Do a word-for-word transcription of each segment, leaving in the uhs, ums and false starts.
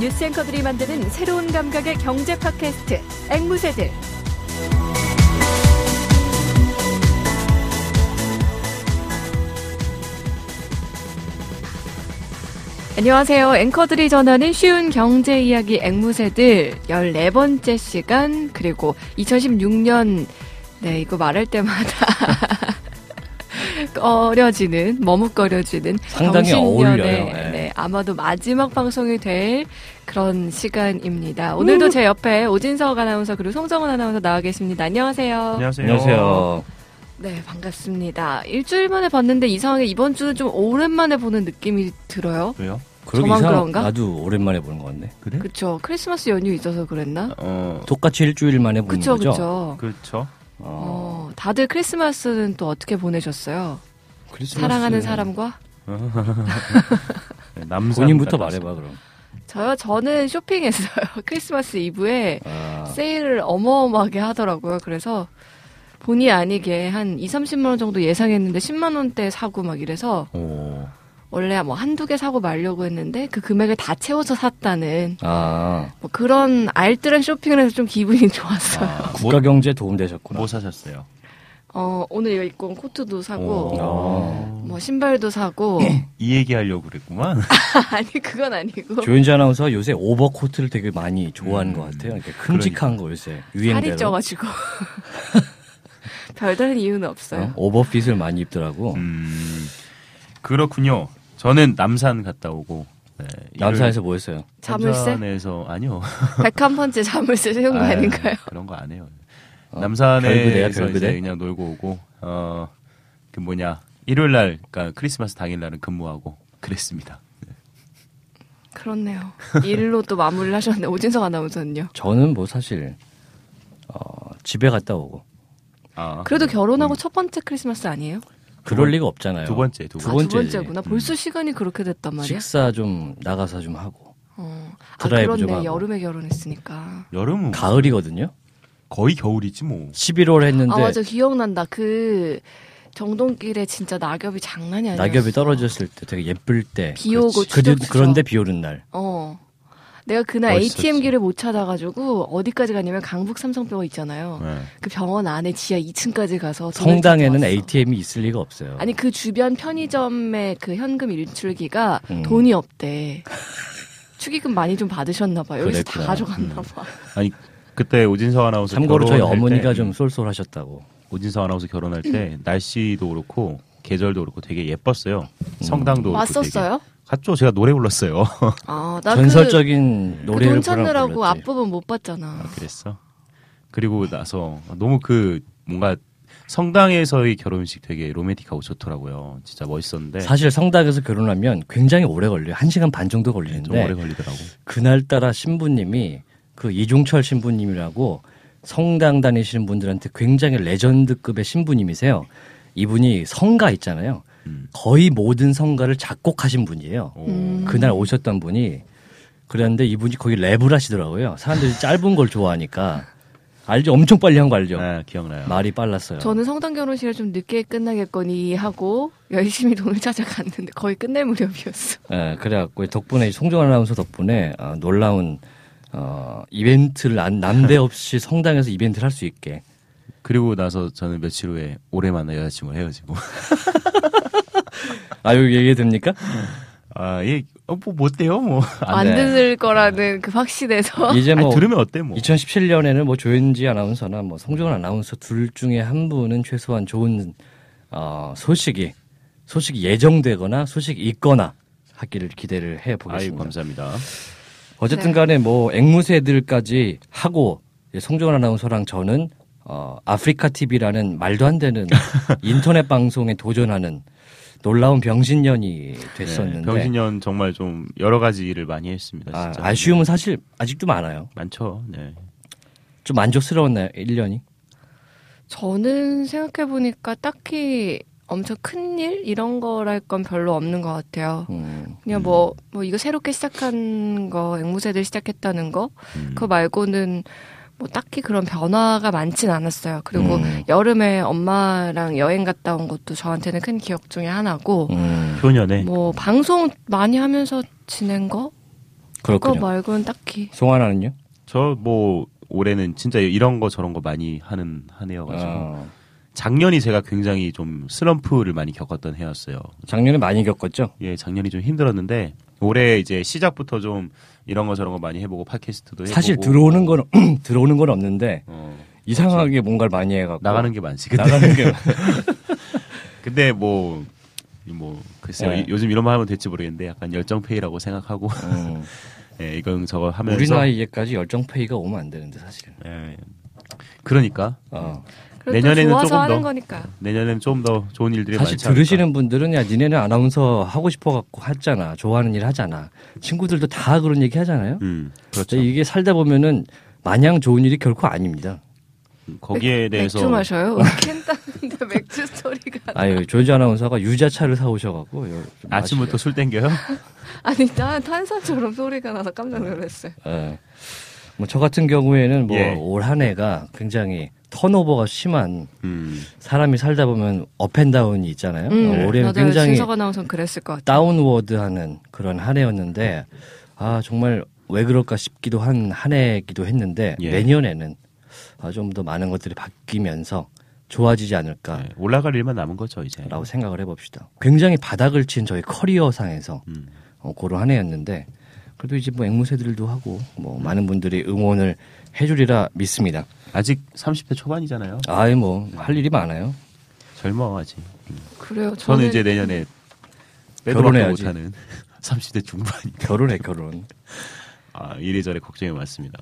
뉴스 앵커들이 만드는 새로운 감각의 경제 팟캐스트 앵무새들. 안녕하세요. 앵커들이 전하는 쉬운 경제 이야기 앵무새들 열네 번째 시간, 그리고 이천십육 년, 네, 이거 말할 때마다 꺼려지는, 머뭇거려지는 상당히 경신년의, 어울려요. 네. 네, 아마도 마지막 방송이 될 그런 시간입니다. 오늘도 제 옆에 오진석 아나운서 그리고 송정은 아나운서 나와 계십니다. 안녕하세요. 안녕하세요. 안녕하세요. 네, 반갑습니다. 일주일 만에 봤는데 이상하게 이번 주는 좀 오랜만에 보는 느낌이 들어요. 왜요? 그러기 저만 이상 그런가? 나도 오랜만에 보는 것 같네. 그래? 그쵸. 크리스마스 연휴 있어서 그랬나? 어, 똑같이 일주일 만에 보는 그쵸, 거죠? 그쵸. 그렇죠. 어, 어, 다들 크리스마스는 또 어떻게 보내셨어요? 크리스마스 사랑하는 사람과? 네, 남산 본인부터 갔다 말해봐 그럼. 저요? 저는 쇼핑했어요. 크리스마스 이브에 아, 세일을 어마어마하게 하더라고요. 그래서 본의 아니게 한 이삼십만 원 정도 예상했는데 십만 원대 사고 막 이래서 오. 원래 뭐 한두 개 사고 말려고 했는데 그 금액을 다 채워서 샀다는 아 뭐 그런 알뜰한 쇼핑을 해서 좀 기분이 좋았어요. 아, 국가 경제에 도움 되셨구나. 뭐 사셨어요? 어, 오늘 이거 입고 온 코트도 사고 오. 어. 뭐 신발도 사고 이 얘기 하려고 그랬구만. 아니 그건 아니고 조윤지 아나운서 요새 오버코트를 되게 많이 좋아하는 음, 것 같아요. 이렇게 큼직한 거 요새 살이 유행대로. 쪄가지고 별다른 이유는 없어요. 어? 오버핏을 많이 입더라고. 음, 그렇군요. 저는 남산 갔다 오고. 네, 남산에서 뭐 했어요? 자물쇠? 남산에서 아니요. 백한 번째 자물쇠 세운 거 아유, 아닌가요? 그런 거 안 해요. 어, 남산에서 별그대야, 이제 별그대? 그냥 놀고 오고. 어, 그 뭐냐 일요일 날, 그러니까 크리스마스 당일 날은 근무하고 그랬습니다. 네. 그렇네요. 일로 또 마무리를 하셨는데 오진석 아나운서는요? 저는 뭐 사실 어, 집에 갔다 오고. 아, 그래도 네. 결혼하고 음, 첫 번째 크리스마스 아니에요? 그럴 번- 리가 없잖아요. 두 번째, 두 두 아, 두 번째지. 번째구나. 벌써 시간이 그렇게 됐단 말이야? 식사 좀 나가서 좀 하고. 어. 아, 드라이브 좀 그렇네. 하고. 여름에 결혼했으니까. 여름은 가을이거든요. 거의 겨울이지 뭐. 십일월 했는데 아, 맞아. 기억난다. 그 정동길에 진짜 낙엽이 장난이 아니었어. 낙엽이 떨어졌을 때 되게 예쁠 때. 비 오고 그렇지. 추적추적. 그런데 비 오는 날. 어. 내가 그날 멋있었지. 에이티엠기를 못 찾아가지고 어디까지 갔냐면 강북 삼성병원 있잖아요. 네. 그 병원 안에 지하 이 층까지 가서 돈을 성당에는 찾아왔어. 에이티엠이 있을 리가 없어요. 아니 그 주변 편의점의 그 현금 일출기가 음. 돈이 없대. 축의금 많이 좀 받으셨나 봐. 여기서 다 그랬구나. 가져갔나 봐. 아니 그때 오진서 아나운서 참고로 저희 결혼할 어머니가 때, 좀 쏠쏠하셨다고. 오진서 아나운서 결혼할 때 날씨도 그렇고 계절도 그렇고 되게 예뻤어요. 성당도 그렇고 왔었어요? 되게. 갔죠. 제가 노래 불렀어요. 아, 나 전설적인 그, 그 노래를 돈 찾느라고 부르라고 불렀지. 앞부분 못 봤잖아. 아, 그랬어. 그리고 나서 너무 그 뭔가 성당에서의 결혼식 되게 로맨틱하고 좋더라고요. 진짜 멋있었는데 사실 성당에서 결혼하면 굉장히 오래 걸려요. 한 시간 반 정도 좀 오래 걸리는데 걸리더라고. 그날따라 신부님이 그 이종철 신부님이라고 성당 다니시는 분들한테 굉장히 레전드급의 신부님이세요. 이분이 성가 있잖아요. 음. 거의 모든 성가를 작곡하신 분이에요. 오. 음. 그날 오셨던 분이 그랬는데 이분이 거기 랩을 하시더라고요. 사람들이 짧은 걸 좋아하니까. 알죠? 엄청 빨리 한 거 알죠? 네, 기억나요. 말이 빨랐어요. 저는 성당 결혼식을 좀 늦게 끝나겠거니 하고 열심히 돈을 찾아갔는데 거의 끝낼 무렵이었어. 예, 그래갖고 덕분에 송정환 아나운서 덕분에 어, 놀라운 어, 이벤트를 안, 남대없이 성당에서 이벤트를 할 수 있게. 그리고 나서 저는 며칠 후에 오래 만난 여자친구가 헤어지고. 아, 여기 얘기 됩니까? 아, 예, 어, 뭐, 뭐 어때요? 뭐. 안 안 돼. 들을 거라는 그 확신에서. 이제 뭐 아니, 들으면 어때, 뭐. 이천십칠 년에는 뭐 조윤지 아나운서나 뭐 송정환 아나운서 둘 중에 한 분은 최소한 좋은 어, 소식이 소식이 예정되거나 소식이 있거나 하기를 기대를 해 아이, 보겠습니다. 감사합니다. 어쨌든 네. 간에 뭐 앵무새들까지 하고 송정환 아나운서랑 저는 어, 아프리카 티비라는 말도 안 되는 인터넷 방송에 도전하는 놀라운 병신년이 됐었는데 네, 병신년 정말 좀 여러 가지 일을 많이 했습니다. 아, 진짜. 아쉬움은 사실 아직도 많아요. 많죠. 네. 좀 만족스러웠나요? 일 년이? 저는 생각해보니까 딱히 엄청 큰일 이런 거랄 건 별로 없는 것 같아요. 음. 그냥 뭐, 뭐 이거 새롭게 시작한 거, 앵무새들 시작했다는 거, 음. 그거 말고는 뭐 딱히 그런 변화가 많진 않았어요. 그리고 음. 여름에 엄마랑 여행 갔다 온 것도 저한테는 큰 기억 중에 하나고, 음. 효년에 뭐 방송 많이 하면서 지낸 거? 그거 그렇군요. 말고는 딱히. 송하나는요? 저 뭐 올해는 진짜 이런 거 저런 거 많이 하는 한 해여가지고 어, 작년이 제가 굉장히 좀 슬럼프를 많이 겪었던 해였어요. 작년에 많이 겪었죠? 예, 작년이 좀 힘들었는데 올해 이제 시작부터 좀 이런 거 저런 거 많이 해보고 팟캐스트도 해보고 사실 들어오는 건 들어오는 건 없는데 어, 이상하게 뭔가를 많이 해갖고 나가는 게 많지. 근데, 나가는 게 근데 뭐, 뭐 글쎄요. 네. 이- 요즘 이런 말 하면 될지 모르겠는데 약간 열정페이라고 생각하고 음, 예, 이건 저거 하면서 우리 나이에까지 열정페이가 오면 안 되는데 사실. 예, 그러니까 어. 그래도 내년에는 좋아서 조금 하는 더. 거니까. 내년에는 좀 더 좋은 일들이 사실 많지 않을까. 들으시는 분들은 야 니네는 아나운서 하고 싶어갖고 하잖아. 좋아하는 일 하잖아. 친구들도 다 그런 얘기 하잖아요. 음, 그렇죠. 근데 이게 살다 보면은 마냥 좋은 일이 결코 아닙니다. 거기에 대해서 맥주 마셔요? 캔 따는데 맥주 소리가. 아유 조지 아나운서가 유자차를 사오셔갖고 요- 좀 아침부터 술 땡겨요? 아니 나 탄산처럼 소리가 나서 깜짝 놀랐어요. 예. 뭐 저 같은 경우에는 뭐 예. 올 한 해가 굉장히 턴오버가 심한 음, 사람이 살다 보면 업앤다운이 있잖아요. 음, 어, 올해는 맞아요. 굉장히 진석 아나운서는 그랬을 것 같아요. 다운워드하는 그런 한 해였는데 아 정말 왜 그럴까 싶기도 한 한 해이기도 했는데 예. 내년에는 아, 좀 더 많은 것들이 바뀌면서 좋아지지 않을까라고 네, 올라갈 일만 남은 거죠 이제. 생각을 해봅시다. 굉장히 바닥을 친 저희 커리어상에서 음. 어, 그런 한 해였는데 그래도 이제 뭐 앵무새들도 하고 뭐 많은 분들이 응원을 해주리라 믿습니다. 아직 삼십 대 초반이잖아요. 아예 뭐 할 일이 많아요. 젊어 아직. 그래요. 저는 저는 이제 내년에 빼도 박도 결혼해야지. 못하는 삼십 대 중반이. 결혼해 결혼. 아 이래저래 걱정이 많습니다.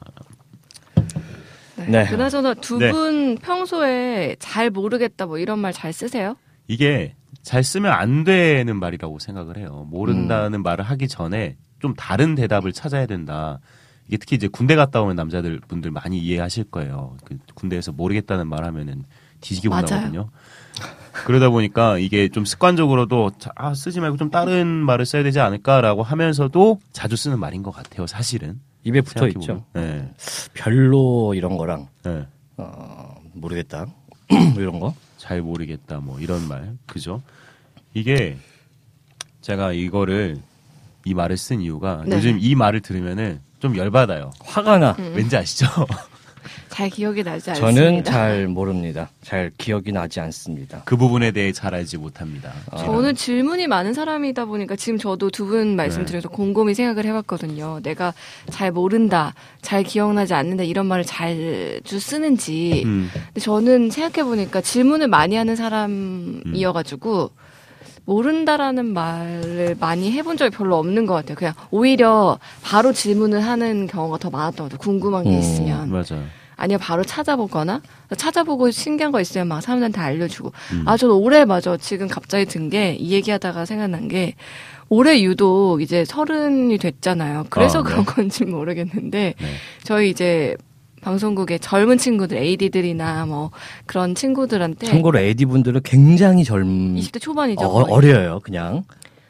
네. 네. 그나저나 두 네. 분 평소에 잘 모르겠다 뭐 이런 말 잘 쓰세요? 이게 잘 쓰면 안 되는 말이라고 생각을 해요. 모른다는 음. 말을 하기 전에 좀 다른 대답을 찾아야 된다. 이게 특히 이제 군대 갔다 오면 남자들 분들 많이 이해하실 거예요. 그 군대에서 모르겠다는 말 하면은 뒤지게 맞아요. 본다거든요. 그러다 보니까 이게 좀 습관적으로도 자, 아, 쓰지 말고 좀 다른 말을 써야 되지 않을까라고 하면서도 자주 쓰는 말인 것 같아요. 사실은. 입에 붙어 생각해보면. 있죠. 네. 별로 이런 거랑 네. 어, 모르겠다 뭐 이런 거. 잘 모르겠다 뭐 이런 말 그죠? 이게 제가 이거를 이 말을 쓴 이유가 네. 요즘 이 말을 들으면은 좀 열받아요. 화가 나. 음. 왠지 아시죠? 잘 기억이 나지 않습니다. 저는 잘 모릅니다. 잘 기억이 나지 않습니다. 그 부분에 대해 잘 알지 못합니다. 아. 저는 질문이 많은 사람이다 보니까 지금 저도 두 분 말씀 네. 드려서 곰곰이 생각을 해봤거든요. 내가 잘 모른다, 잘 기억나지 않는다 이런 말을 자주 쓰는지. 음, 근데 저는 생각해보니까 질문을 많이 하는 사람이어가지고 모른다라는 말을 많이 해본 적이 별로 없는 것 같아요. 그냥 오히려 바로 질문을 하는 경우가 더 많았던 것 같아요. 궁금한 게 음, 있으면. 맞아요. 아니요, 바로 찾아보거나 찾아보고 신기한 거 있으면 막 사람들한테 알려주고. 음. 아, 저는 올해 맞아. 지금 갑자기 든 게 이 얘기하다가 생각난 게 올해 유독 이제 서른이 됐잖아요. 그래서 아, 네. 그런 건지 모르겠는데 네. 저희 이제 방송국의 젊은 친구들, 에이디들이나 뭐 그런 친구들한테 참고로 에디 분들은 굉장히 젊 이십 대 초반이죠. 어, 거의. 어려요, 그냥.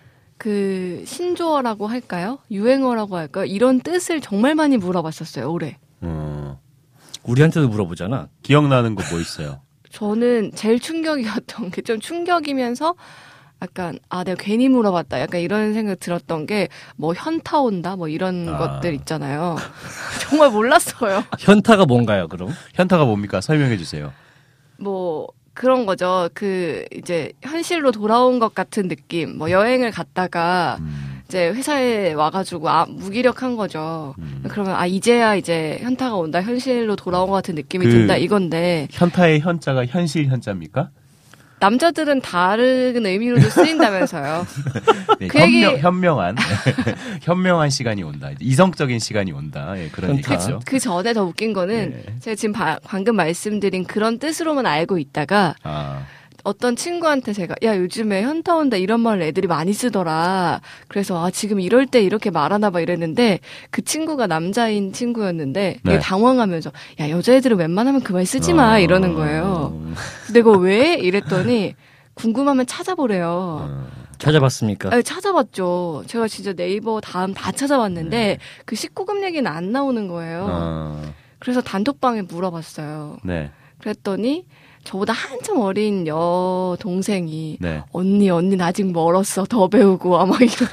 그 신조어라고 할까요? 유행어라고 할까요? 이런 뜻을 정말 많이 물어봤었어요. 올해. 어, 우리한테도 물어보잖아. 기억나는 거 뭐 있어요? 저는 제일 충격이었던 게 좀 충격이면서 약간 아 내가 괜히 물어봤다 약간 이런 생각 들었던 게 뭐 현타 온다 뭐 이런 아. 것들 있잖아요. 정말 몰랐어요. 현타가 뭔가요, 그럼? 현타가 뭡니까? 설명해 주세요. 뭐 그런 거죠. 그 이제 현실로 돌아온 것 같은 느낌. 뭐 여행을 갔다가 음, 이제 회사에 와가지고 아 무기력한 거죠. 음. 그러면 아 이제야 이제 현타가 온다. 현실로 돌아온 것 같은 느낌이 그- 든다 이건데 현타의 현자가 현실 현자입니까? 남자들은 다른 의미로도 쓰인다면서요. 네, 그 얘기- 현명, 현명한 현명한 시간이 온다. 이성적인 시간이 온다. 예, 그런 현타. 얘기죠. 그 전에 더 웃긴 거는 네. 제가 지금 바- 방금 말씀드린 그런 뜻으로만 알고 있다가 아, 어떤 친구한테 제가 야 요즘에 현타 온다 이런 말을 애들이 많이 쓰더라. 그래서 아 지금 이럴 때 이렇게 말하나 봐 이랬는데 그 친구가 남자인 친구였는데 되게 네. 당황하면서 야 여자애들은 웬만하면 그 말 쓰지 마 어, 이러는 거예요. 내가 왜 이랬더니 궁금하면 찾아보래요. 어, 찾아봤습니까? 아니, 찾아봤죠. 제가 진짜 네이버 다음 다 찾아봤는데 그 십구 금 얘기는 안 나오는 거예요. 어, 그래서 단톡방에 물어봤어요. 네. 그랬더니 저보다 한참 어린 여동생이 네. 언니 언니는 아직 멀었어 더 배우고 아마 이런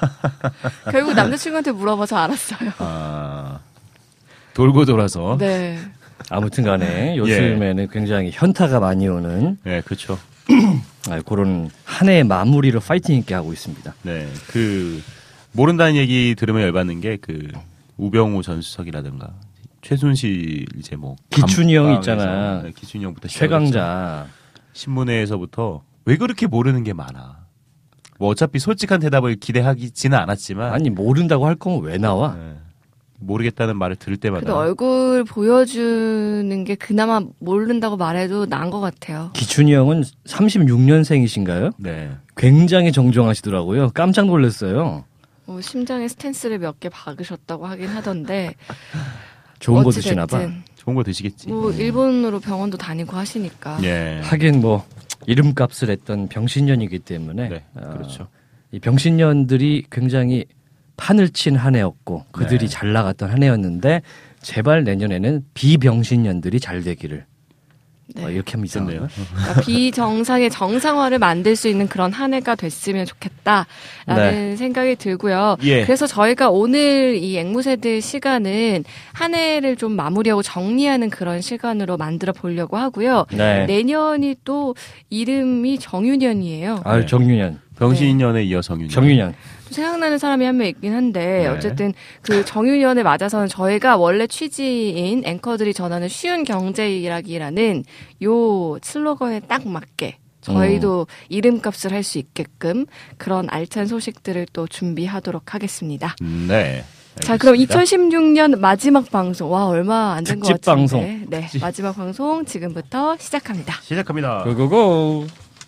결국 남자친구한테 물어봐서 알았어요. 아, 돌고 돌아서. 네. 아무튼 간에 요즘에는 굉장히 현타가 많이 오는 네, 그렇죠. 아, 그런 한 해의 마무리를 파이팅 있게 하고 있습니다. 네, 그 모른다는 얘기 들으면 열받는 게 그 우병우 전 수석이라든가 최순실 이제 뭐 기춘이 형 감방에서, 있잖아. 네, 기춘이 형부터 최강자. 신문회에서부터 왜 그렇게 모르는 게 많아. 뭐 어차피 솔직한 대답을 기대하지는 않았지만 아니 모른다고 할 거면 왜 나와? 네, 모르겠다는 말을 들을 때마다 그래도 얼굴 보여주는 게 그나마 모른다고 말해도 나은 것 같아요. 기춘이 형은 삼십육 년생이신가요? 네. 굉장히 정정하시더라고요. 깜짝 놀랐어요. 뭐 심장에 스탠스를 몇 개 박으셨다고 하긴 하던데 좋은 거 드시나 봐. 어찌됐든 좋은 거 드시겠지. 뭐 일본으로 병원도 다니고 하시니까. 예. 하긴 뭐 이름값을 했던 병신년이기 때문에 네, 어, 그렇죠. 이 병신년들이 굉장히 판을 친 한 해였고 그들이 네. 잘 나갔던 한 해였는데 제발 내년에는 비병신년들이 잘 되기를 네. 어, 이렇게 하면 이상해요. 그러니까 비정상의 정상화를 만들 수 있는 그런 한 해가 됐으면 좋겠다라는 네. 생각이 들고요. 예. 그래서 저희가 오늘 이 앵무새들 시간은 한 해를 좀 마무리하고 정리하는 그런 시간으로 만들어 보려고 하고요. 네. 내년이 또 이름이 정유년이에요. 아유 네. 정유년, 병신년에 이어 정유년. 정유년. 생각나는 사람이 한 명 있긴 한데 네. 어쨌든 그 정유년에 맞아서는 저희가 원래 취지인 앵커들이 전하는 쉬운 경제 이야기라는 요 슬로건에 딱 맞게 저희도 음. 이름값을 할 수 있게끔 그런 알찬 소식들을 또 준비하도록 하겠습니다. 네. 자, 그럼 알겠습니다. 이천십육 년 마지막 방송. 와, 얼마 안 된 것 특집 같은데. 방송. 네, 마지막 방송 지금부터 시작합니다. 시작합니다. 고고고.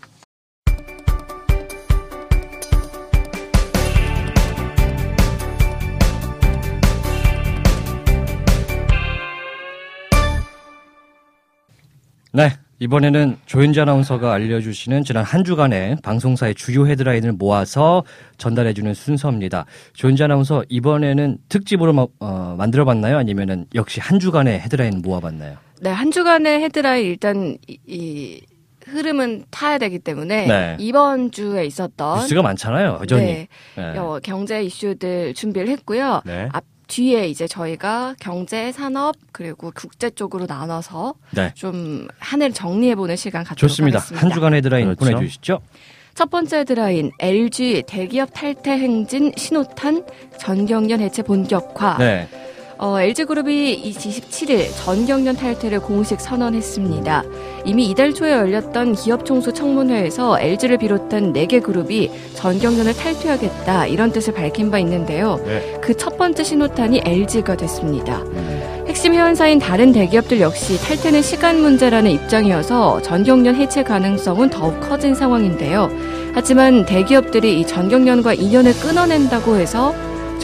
네, 이번에는 조윤지 아나운서가 알려주시는 지난 한 주간의 방송사의 주요 헤드라인을 모아서 전달해주는 순서입니다. 조윤지 아나운서 이번에는 특집으로 어, 만들어봤나요? 아니면은 역시 한 주간의 헤드라인 모아봤나요? 네, 한 주간의 헤드라인 일단 이, 이 흐름은 타야 되기 때문에 네. 이번 주에 있었던 뉴스가 많잖아요, 여전히. 네, 네. 어, 경제 이슈들 준비를 했고요. 네. 앞 뒤에 이제 저희가 경제, 산업 그리고 국제 쪽으로 나눠서 네. 좀 한 해를 정리해보는 시간 갖도록 좋습니다. 하겠습니다. 한 주간 헤드라인 그렇죠. 보내주시죠. 첫 번째 헤드라인 엘지 대기업 탈퇴 행진 신호탄 전경련 해체 본격화. 네. 어, 엘지그룹이 이십칠 일 전경련 탈퇴를 공식 선언했습니다. 이미 이달 초에 열렸던 기업 총수 청문회에서 엘지를 비롯한 네 개 그룹이 전경련을 탈퇴하겠다 이런 뜻을 밝힌 바 있는데요. 네. 그 첫 번째 신호탄이 엘지가 됐습니다. 음. 핵심 회원사인 다른 대기업들 역시 탈퇴는 시간 문제라는 입장이어서 전경련 해체 가능성은 더욱 커진 상황인데요. 하지만 대기업들이 이 전경련과 인연을 끊어낸다고 해서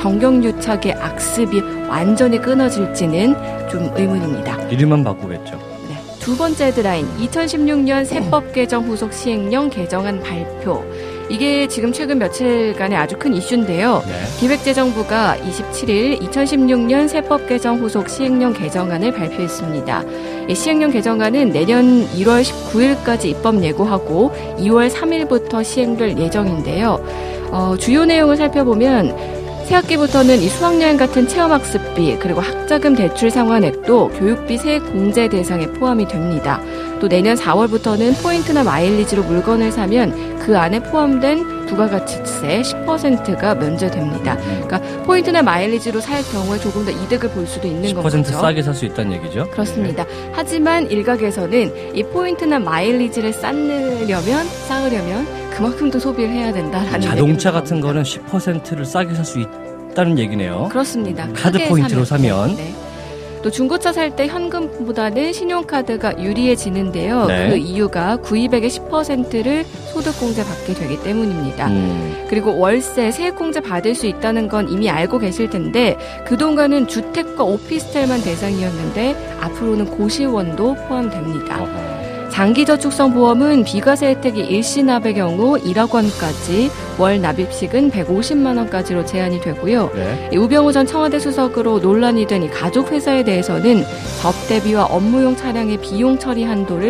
정경유착의 악습이 완전히 끊어질지는 좀 의문입니다. 이름만 바꾸겠죠. 네. 두 번째 헤드라인, 이천십육 년 세법 개정 후속 시행령 개정안 발표. 이게 지금 최근 며칠간의 아주 큰 이슈인데요. 네. 기획재정부가 이십칠 일 이천십육 년 세법 개정 후속 시행령 개정안을 발표했습니다. 이 시행령 개정안은 내년 일월 십구일까지 입법 예고하고 이월 삼일부터 시행될 예정인데요. 어, 주요 내용을 살펴보면 새학기부터는 이 수학여행 같은 체험학습비 그리고 학자금 대출 상환액도 교육비 세액 공제 대상에 포함이 됩니다. 또 내년 사월부터는 포인트나 마일리지로 물건을 사면 그 안에 포함된 부가가치세 십 퍼센트가 면제됩니다. 그러니까 포인트나 마일리지로 살 경우에 조금 더 이득을 볼 수도 있는 십 거죠. 퍼센트 싸게 살 수 있다는 얘기죠. 그렇습니다. 하지만 일각에서는 이 포인트나 마일리지를 쌓으려면 쌓으려면 그만큼 더 소비를 해야 된다라는 자동차 얘기도 같은 나옵니다. 거는 십 퍼센트를 싸게 살 수 있다는 얘기네요. 그렇습니다. 카드 크게 포인트로 사면. 네. 또 중고차 살 때 현금보다는 신용카드가 유리해지는데요. 네. 그 이유가 구입액의 십 퍼센트를 소득공제 받게 되기 때문입니다. 음. 그리고 월세, 세액공제 받을 수 있다는 건 이미 알고 계실 텐데 그동안은 주택과 오피스텔만 대상이었는데 앞으로는 고시원도 포함됩니다. 어허. 장기저축성 보험은 비과세 혜택이 일시납의 경우 일억 원까지, 월 납입식은 백오십만 원까지로 제한이 되고요. 네. 이 우병우 전 청와대 수석으로 논란이 된 이 가족회사에 대해서는 접대비와 업무용 차량의 비용 처리 한도를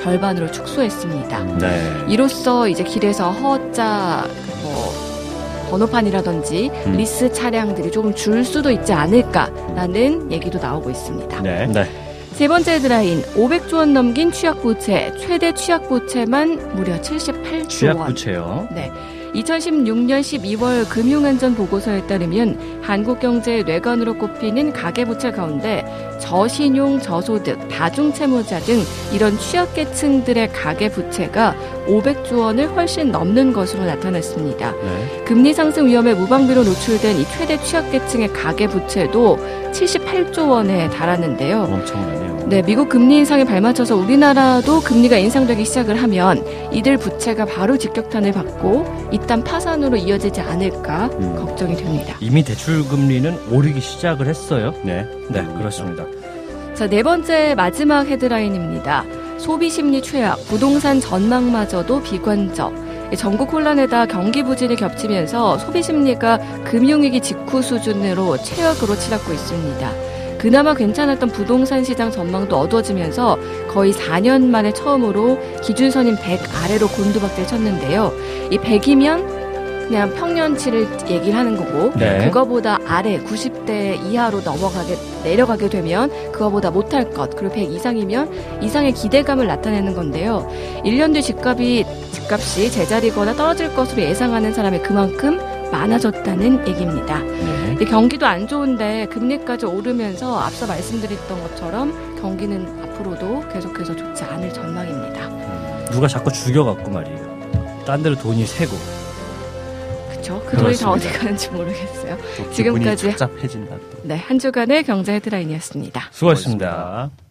절반으로 축소했습니다. 네. 이로써 이제 길에서 허자 뭐 번호판이라든지 음. 리스 차량들이 조금 줄 수도 있지 않을까라는 얘기도 나오고 있습니다. 네. 네. 세 번째 헤드라인, 오백조 원 넘긴 취약부채, 최대 취약부채만 무려 칠십팔조 원. 취약부채요. 네. 이천십육 년 십이월 금융안전 보고서에 따르면 한국경제의 뇌관으로 꼽히는 가계부채 가운데 저신용, 저소득, 다중채무자 등 이런 취약계층들의 가계부채가 오백조 원을 훨씬 넘는 것으로 나타났습니다. 네. 금리 상승 위험에 무방비로 노출된 이 최대 취약계층의 가계부채도 칠십팔조 원에 달하는데요. 엄청나네요. 네, 미국 금리 인상에 발맞춰서 우리나라도 금리가 인상되기 시작을 하면 이들 부채가 바로 직격탄을 받고 이딴 파산으로 이어지지 않을까 음. 걱정이 됩니다. 이미 대출 금리는 오르기 시작을 했어요. 네. 네, 그렇습니다. 자, 네 번째 마지막 헤드라인입니다. 소비심리 최악, 부동산 전망마저도 비관적. 전국 혼란에다 경기 부진이 겹치면서 소비심리가 금융위기 직후 수준으로 최악으로 치닫고 있습니다. 그나마 괜찮았던 부동산 시장 전망도 어두워지면서 거의 사 년 만에 처음으로 기준선인 백 아래로 곤두박질 쳤는데요. 이 백이면 그냥 평년치를 얘기를 하는 거고 네. 그거보다 아래 구십 대 이하로 넘어가게 내려가게 되면 그거보다 못할 것, 그리고 백 이상이면 이상의 기대감을 나타내는 건데요. 일 년 뒤 집값이 집값이 제자리거나 떨어질 것으로 예상하는 사람이 그만큼 많아졌다는 얘기입니다. 네. 경기도 안 좋은데 금리까지 오르면서 앞서 말씀드렸던 것처럼 경기는 앞으로도 계속해서 좋지 않을 전망입니다. 누가 자꾸 죽여갖고 말이에요. 딴 데로 돈이 새고. 그렇죠. 그 돈이 다 어디 그렇습니다. 가는지 모르겠어요. 또 기분이 지금까지 착잡해진다. 또. 네, 한 주간의 경제 헤드라인이었습니다. 수고하셨습니다. 수고하셨습니다.